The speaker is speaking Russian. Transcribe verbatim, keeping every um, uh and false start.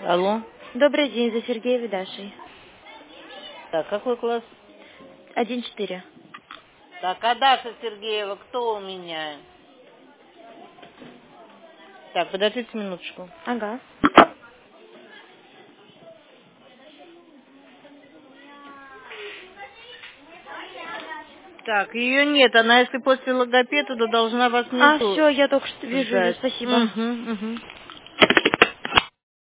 Алло. Добрый день, за Сергеевой Дашей. Так, какой класс? Один четыре. Так, а Даша Сергеева, кто у меня? Так, подождите минуточку. Ага. Так, ее нет, она если после логопеда, то должна вас А, внизу все, я только что вижу ее, ждать. спасибо. Угу, угу.